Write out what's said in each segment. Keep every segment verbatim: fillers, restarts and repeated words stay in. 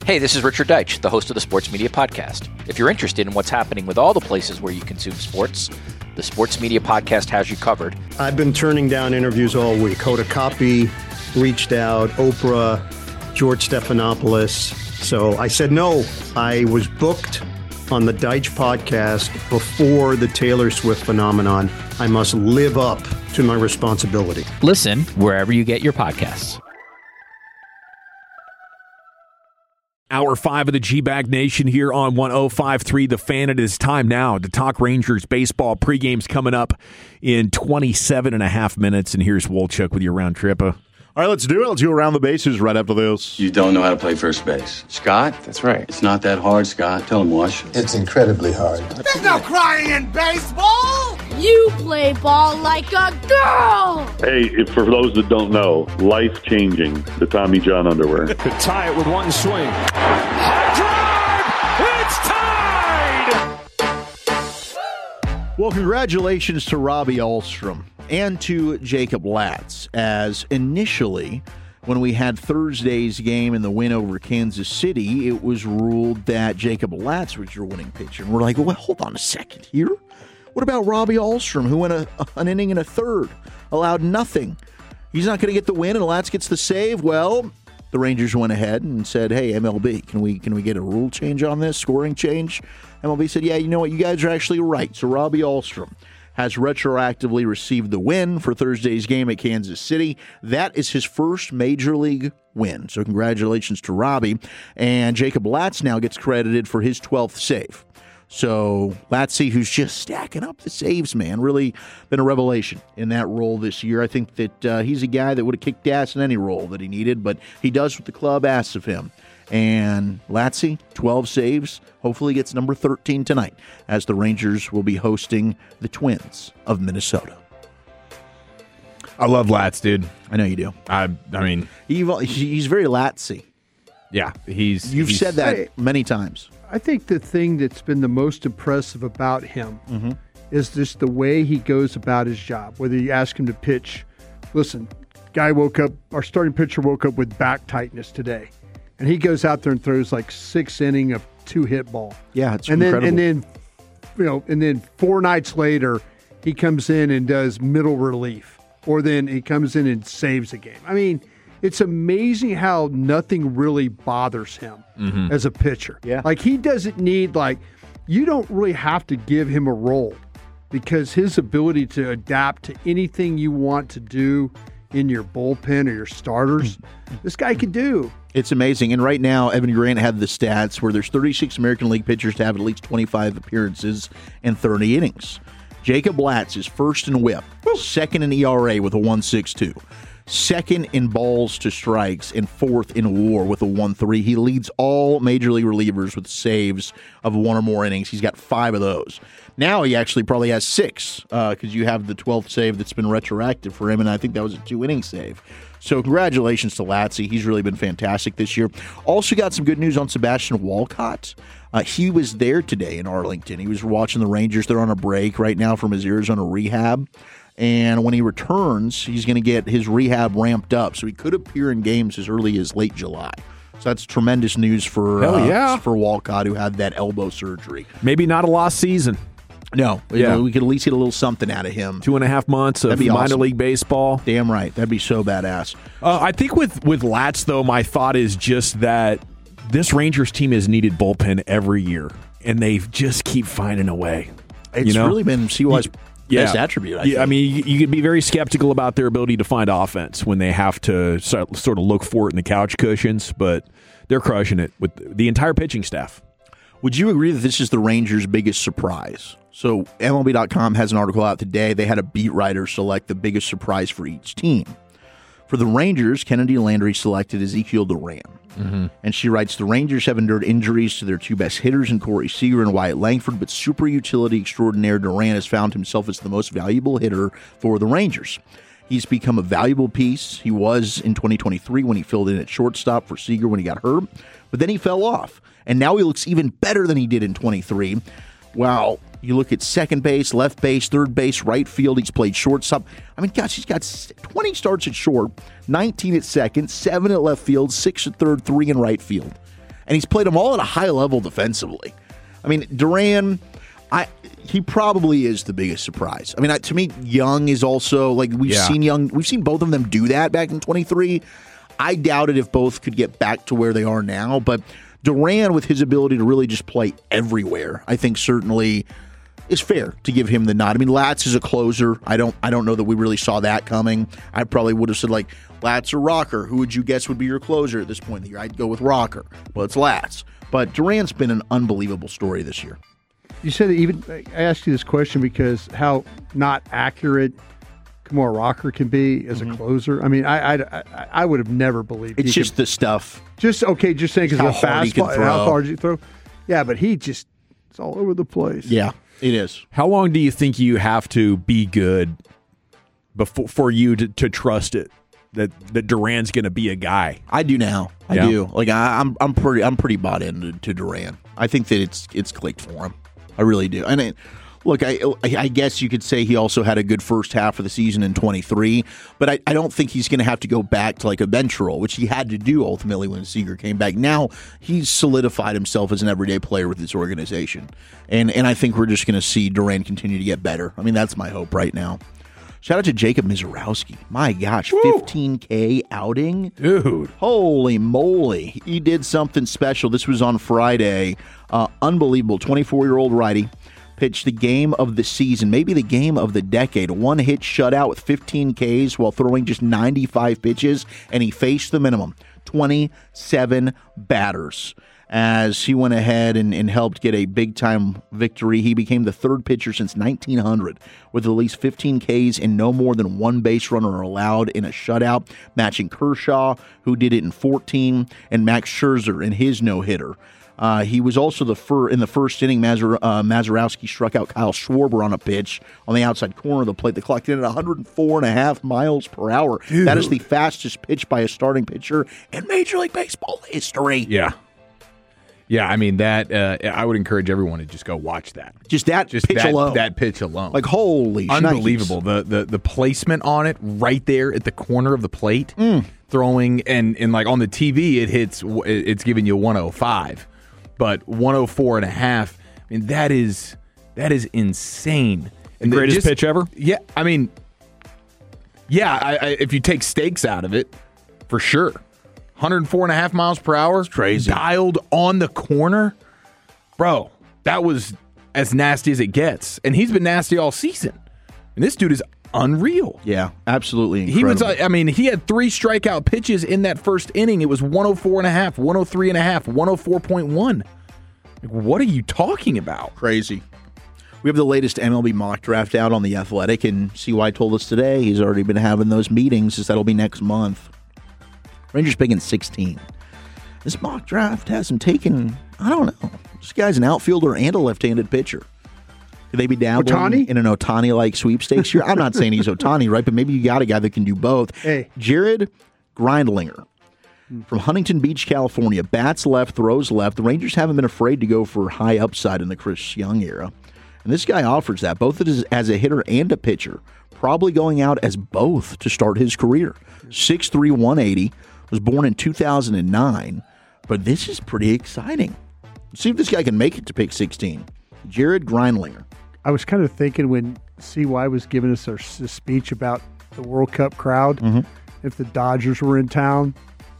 Hey, this is Richard Deitch, the host of the Sports Media Podcast. If you're interested in what's happening with all the places where you consume sports, the Sports Media Podcast has you covered. I've been turning down interviews all week. Hoda Kotb reached out, Oprah, George Stephanopoulos. So I said no. I was booked on the Deitch podcast before the Taylor Swift phenomenon. I must live up to my responsibility. Listen wherever you get your podcasts. Hour five of the G-Bag Nation here on one oh five point three The Fan. It is time now to talk Rangers baseball. Pregame's coming up in twenty-seven and a half minutes, and here's Wolchuk with your round trip. Uh, All right, let's do it. Let's do around the bases right after this. You don't know how to play first base. Scott? That's right. It's not that hard, Scott. Tell him, Wash. It's incredibly hard. There's no crying in baseball! You play ball like a girl! Hey, if, for those that don't know, life-changing, the Tommy John underwear. Could tie it with one swing. High drive! It's tied! Well, congratulations to Robbie Ahlstrom and to Jacob Latz, as initially, when we had Thursday's game in the win over Kansas City, it was ruled that Jacob Latz was your winning pitcher. And we're like, well, hold on a second here. What about Robbie Ahlstrom, who went a, an inning and a third, allowed nothing? He's not going to get the win, and Latz gets the save. Well, the Rangers went ahead and said, hey, M L B, can we can we get a rule change on this, scoring change? M L B said, yeah, you know what, you guys are actually right. So Robbie Ahlstrom has retroactively received the win for Thursday's game at Kansas City. That is his first major league win. So congratulations to Robbie. And Jacob Latz now gets credited for his twelfth save. So Latzy, who's just stacking up the saves, man, really been a revelation in that role this year. I think that uh, he's a guy that would have kicked ass in any role that he needed, but he does what the club asks of him. And Latzy, twelve saves, hopefully gets number thirteen tonight, as the Rangers will be hosting the Twins of Minnesota. I love Latz, dude. I know you do. I I mean, he, he's very Latzy. Yeah, he's. You've he's, said that many times. I think the thing that's been the most impressive about him mm-hmm. is just the way he goes about his job. Whether you ask him to pitch, listen, guy woke up, our starting pitcher woke up with back tightness today, and he goes out there and throws like six inning of two hit ball. Yeah, it's and incredible. then and then you know, and then four nights later, he comes in and does middle relief, or then he comes in and saves a game. I mean, it's amazing how nothing really bothers him mm-hmm. as a pitcher. Yeah. Like, he doesn't need, like, you don't really have to give him a role, because his ability to adapt to anything you want to do in your bullpen or your starters, this guy can do. It's amazing. And right now, Evan Grant had the stats where there's thirty-six American League pitchers to have at least twenty-five appearances and thirty innings. Jacob Latz is first in whip, second in E R A with a one point six two. Second in balls to strikes, and fourth in WAR with a one point three. He leads all major league relievers with saves of one or more innings. He's got five of those. Now he actually probably has six, because uh, you have the twelfth save that's been retroactive for him, and I think that was a two-inning save. So congratulations to Latzy. He's really been fantastic this year. Also got some good news on Sebastian Walcott. Uh, he was there today in Arlington. He was watching the Rangers. They're on a break right now from his Arizona rehab. And when he returns, he's going to get his rehab ramped up. So he could appear in games as early as late July. So that's tremendous news for Hell uh, yeah. for Walcott, who had that elbow surgery. Maybe not a lost season. No. Yeah. You know, we could at least get a little something out of him. Two and a half months of be minor awesome. league baseball. Damn right. That'd be so badass. Uh, I think with, with Latz, though, my thought is just that this Rangers team has needed bullpen every year, and they just keep finding a way. It's you know? really been C Y's Yeah. best attribute, I yeah, think. I mean, you, you could be very skeptical about their ability to find offense when they have to sort sort of look for it in the couch cushions, but they're crushing it with the entire pitching staff. Would you agree that this is the Rangers' biggest surprise? So M L B dot com has an article out today. They had a beat writer select the biggest surprise for each team. For the Rangers, Kennedy Landry selected Ezekiel Duran. Mm-hmm. And she writes, the Rangers have endured injuries to their two best hitters in Corey Seager and Wyatt Langford, but super utility extraordinaire Duran has found himself as the most valuable hitter for the Rangers. He's become a valuable piece. He was in twenty twenty-three when he filled in at shortstop for Seager when he got hurt, but then he fell off. And now he looks even better than he did in twenty-three. Wow. You look at second base, left base, third base, right field. He's played shortstop. I mean, gosh, he's got twenty starts at short, nineteen at second, seven at left field, six at third, three in right field. and he's played them all at a high level defensively. I mean, Duran, I he probably is the biggest surprise. I mean, I, to me, Young is also like we've Yeah. seen Young, we've seen both of them do that back in twenty-three. I doubted if both could get back to where they are now, but Duran, with his ability to really just play everywhere, I think certainly is fair to give him the nod. I mean, Latz is a closer. I don't I don't know that we really saw that coming. I probably would have said, like, Latz or Rocker. Who would you guess would be your closer at this point in the year? I'd go with Rocker. Well, it's Latz. But Duran's been an unbelievable story this year. You said that even I asked you this question because how not accurate Kumar Rocker can be as Mm-hmm. a closer. I mean, I I, I, I would have never believed It's he just could, the stuff. just okay. Just saying because How a hard he can fastball, throw. how far did you throw? Yeah, but he just it's all over the place. Yeah, it is. How long do you think you have to be good before for you to, to trust it that that Duran's going to be a guy? I do now. I Yeah. do. Like I, I'm I'm pretty I'm pretty bought into to Duran. I think that it's it's clicked for him. I really do. And it, look, I I guess you could say he also had a good first half of the season in twenty-three, but I, I don't think he's going to have to go back to like a bench role, which he had to do ultimately when Seager came back. Now he's solidified himself as an everyday player with this organization, and and I think we're just going to see Duran continue to get better. I mean, that's my hope right now. Shout out to Jacob Mizorowski. My gosh, fifteen K outing. Dude. Holy moly. He did something special. This was on Friday. Uh, unbelievable. twenty-four-year-old righty pitched the game of the season, maybe the game of the decade. One hit shutout with fifteen Ks while throwing just ninety-five pitches, and he faced the minimum, twenty-seven batters. As he went ahead and, and helped get a big-time victory, he became the third pitcher since nineteen hundred with at least fifteen Ks and no more than one base runner allowed in a shutout, matching Kershaw, who did it in fourteen, and Max Scherzer in his no-hitter. Uh, he was also the fir- in the first inning, Mazur- uh, Mazurowski struck out Kyle Schwarber on a pitch on the outside corner of the plate. The clock did at one oh four point five miles per hour. Dude. That is the fastest pitch by a starting pitcher in Major League Baseball history. Yeah. Yeah, I mean, that, uh, I would encourage everyone to just go watch that. Just that Just pitch that, alone. that pitch alone. Like, holy Unbelievable. The, the the placement on it right there at the corner of the plate, mm. throwing, and, and like on the T V, it hits, it's giving you one oh five, but one oh four and a half. I mean, that is, that is insane. And the greatest just, pitch ever? Yeah, I mean, yeah, I, I, if you take stakes out of it, for sure. one oh four and a half miles per hour. It's crazy. Dialed on the corner. Bro, that was as nasty as it gets. And he's been nasty all season. And this dude is unreal. Yeah, absolutely He incredible. was, I mean, he had three strikeout pitches in that first inning. It was one oh four and a half, one oh three and a half, one oh four point one. Like, what are you talking about? Crazy. We have the latest M L B mock draft out on The Athletic, and C Y told us today he's already been having those meetings, as that'll be next month. Rangers picking sixteen. This mock draft has him taking, I don't know, this guy's an outfielder and a left-handed pitcher. Could they be dabbling Ohtani? in an Ohtani-like sweepstakes here? I'm not saying he's Ohtani, right? But maybe you got a guy that can do both. Hey. Jared Grindlinger from Huntington Beach, California. Bats left, throws left. The Rangers haven't been afraid to go for high upside in the Chris Young era. And this guy offers that, both as, as a hitter and a pitcher, probably going out as both to start his career. six three, one eighty, was born in two thousand nine, but this is pretty exciting. Let's see if this guy can make it to pick sixteen. Jared Grindlinger. I was kind of thinking when C Y was giving us our s- speech about the World Cup crowd, Mm-hmm. if the Dodgers were in town,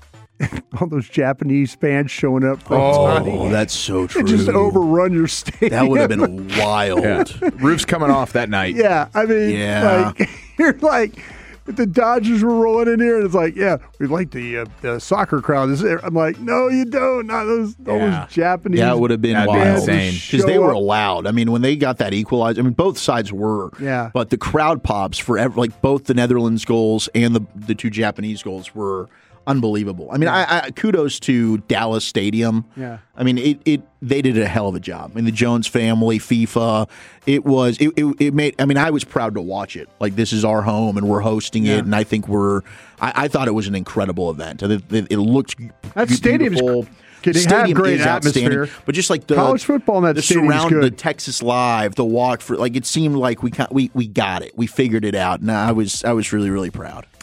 all those Japanese fans showing up for Oh, Ohtani, that's so true. and just overrun your stadium. That would have been wild. Yeah. Roof's coming off that night. Yeah, I mean, Yeah. like you're like, if the Dodgers were rolling in here, and it's like, yeah, we like the uh, the soccer crowd. Is there? I'm like, no, you don't. Not those all Yeah. those Japanese. That would have been That'd be wild. insane. Because they Show were up. allowed. I mean, when they got that equalized, I mean, both sides were. Yeah. But the crowd pops for ev- like both the Netherlands goals and the the two Japanese goals were unbelievable. I mean, I, I kudos to Dallas Stadium. Yeah. I mean, it, it they did a hell of a job. I mean, the Jones family, FIFA, it was it, it, it made. I mean, I was proud to watch it. Like, this is our home and we're hosting Yeah. it, and I think we're. I, I thought it was an incredible event. It, it, it looked That be- stadium's beautiful. Can have Stadium great is outstanding, atmosphere. but just like the College football in that the stadium's surround, good. the Texas Live, the walk for like it seemed like we ca- we we got it, we figured it out, and I was I was really really proud.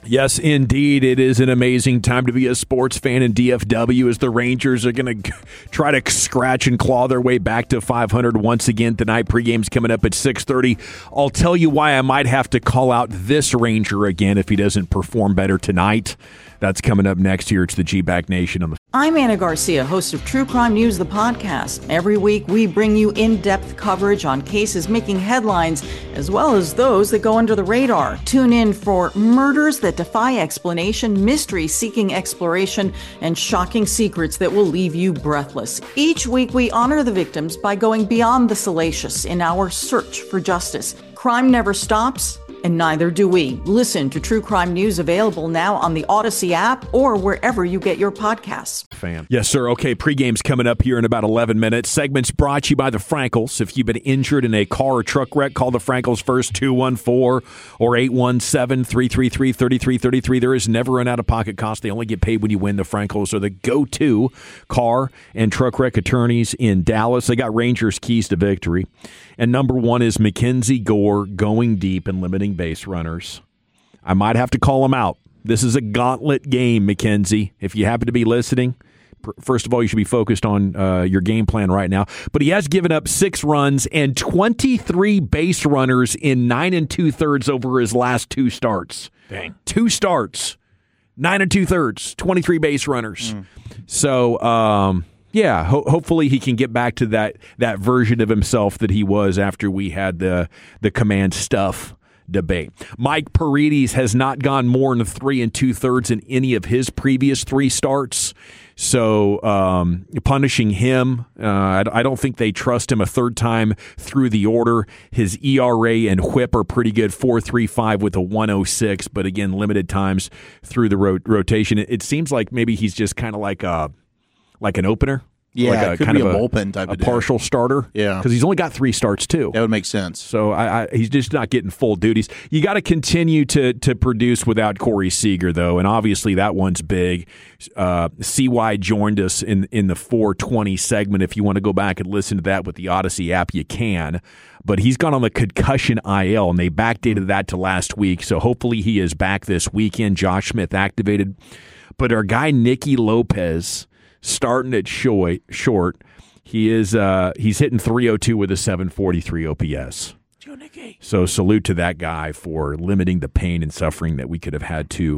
Yes, indeed. It is an amazing time to be a sports fan in D F W as the Rangers are going to try to scratch and claw their way back to five hundred once again tonight. Pregame's coming up at six thirty. I'll tell you why I might have to call out this Ranger again if he doesn't perform better tonight. That's coming up next here. It's the G-Bag Nation on the I'm Anna Garcia, host of True Crime News, the podcast. Every week, we bring you in-depth coverage on cases making headlines, as well as those that go under the radar. Tune in for murders that defy explanation, mysteries seeking exploration, and shocking secrets that will leave you breathless. Each week, we honor the victims by going beyond the salacious in our search for justice. Crime never stops, and neither do we. Listen to True Crime News, available now on the Odyssey app or wherever you get your podcasts. Fan. Yes, sir. Okay, pregame's coming up here in about eleven minutes. Segment's brought to you by the Frankels. If you've been injured in a car or truck wreck, call the Frankels first, two one four or eight one seven, three three three, three three three three. There is never an out-of-pocket cost. They only get paid when you win. The Frankels are the go-to car and truck wreck attorneys in Dallas. They got Rangers' keys to victory. And number one is Mackenzie Gore, going deep and limiting base runners. I might have to call him out. This is a gauntlet game, Mackenzie. If you happen to be listening, first of all, you should be focused on uh, your game plan right now. But he has given up six runs and twenty-three base runners in nine and two-thirds over his last two starts. Dang. Two starts, nine and two-thirds, twenty-three base runners. Mm. So, um... Yeah, ho- hopefully he can get back to that that version of himself that he was after we had the the command stuff debate. Mike Paredes has not gone more than three and two thirds in any of his previous three starts. So um, punishing him, uh, I, I don't think they trust him a third time through the order. His E R A and whip are pretty good, four point three five with a one oh six, but again, limited times through the ro- rotation. It, it seems like maybe he's just kind of like a like an opener. Yeah, like a, it could kind be of a bullpen type a of day. partial starter. Yeah. Because he's only got three starts, too. That would make sense. So I, I, he's just not getting full duties. You got to continue to to produce without Corey Seager, though, and obviously that one's big. Uh, C Y joined us in, in the four twenty segment. If you want to go back and listen to that with the Odyssey app, you can. But he's gone on the concussion I L, and they backdated that to last week. So hopefully he is back this weekend. Josh Smith activated. But our guy Nicky Lopez starting at short, short he is uh, he's hitting three oh two with a seven forty-three O P S. So salute to that guy for limiting the pain and suffering that we could have had to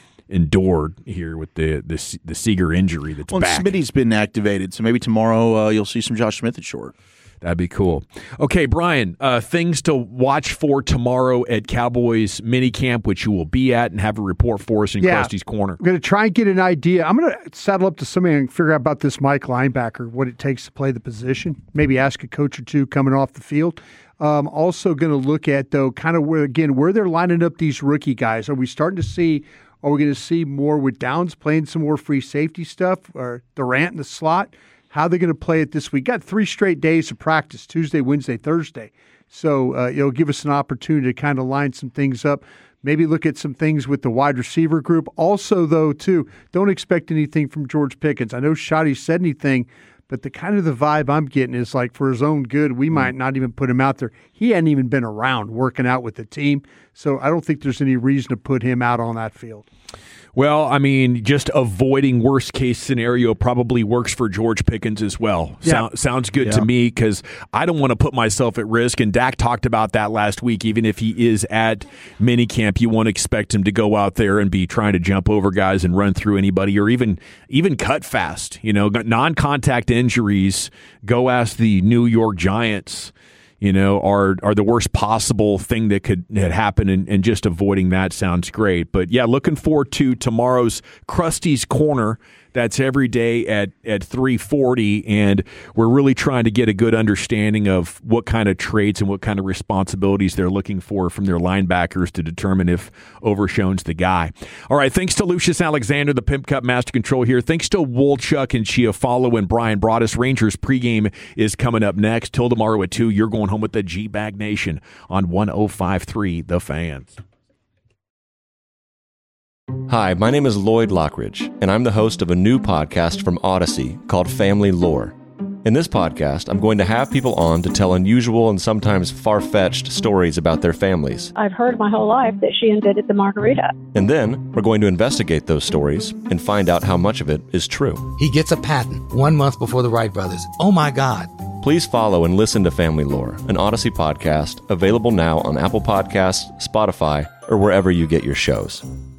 endure here with the the, the Seager injury that's well, back. Smitty's been activated, so maybe tomorrow uh, you'll see some Josh Smith at short. That'd be cool. Okay, Brian, uh, things to watch for tomorrow at Cowboys minicamp, which you will be at and have a report for us in yeah, Krusty's Corner. I'm going to try and get an idea. I'm going to saddle up to somebody and figure out about this Mike linebacker, what it takes to play the position. Maybe ask a coach or two coming off the field. Um, also going to look at, though, kind of where, again, where they're lining up these rookie guys. Are we starting to see, are we going to see more with Downs playing some more free safety stuff, or Durant in the slot? How they're going to play it this week. Got three straight days of practice, Tuesday, Wednesday, Thursday. So uh, it'll give us an opportunity to kind of line some things up, maybe look at some things with the wide receiver group. Also, though, too, don't expect anything from George Pickens. I know Shotty said anything, but the kind of the vibe I'm getting is like for his own good, we might not even put him out there. He hadn't even been around working out with the team, so I don't think there's any reason to put him out on that field. Well, I mean, just avoiding worst-case scenario probably works for George Pickens as well. Yeah. So, sounds good yeah. to me because I don't want to put myself at risk, and Dak talked about that last week. Even if he is at minicamp, you won't expect him to go out there and be trying to jump over guys and run through anybody or even even cut fast. You know, non-contact injuries, go ask the New York Giants. You know, are are the worst possible thing that could that happen, and, and just avoiding that sounds great. But, yeah, looking forward to tomorrow's Krusty's Corner. That's every day at, at three forty, and we're really trying to get a good understanding of what kind of traits and what kind of responsibilities they're looking for from their linebackers to determine if Overshown's the guy. All right, thanks to Lucius Alexander, the Pimp Cup Master Control here. Thanks to Wolchuk and Chiafalo and Brian Broaddus. Rangers pregame is coming up next. Till tomorrow at two, you're going home with the G-Bag Nation on one oh five three The Fan. Hi, my name is Lloyd Lockridge, and I'm the host of a new podcast from Odyssey called Family Lore. In this podcast, I'm going to have people on to tell unusual and sometimes far-fetched stories about their families. I've heard my whole life that she invented the margarita. And then we're going to investigate those stories and find out how much of it is true. He gets a patent one month before the Wright brothers. Oh my God. Please follow and listen to Family Lore, an Odyssey podcast, available now on Apple Podcasts, Spotify, or wherever you get your shows.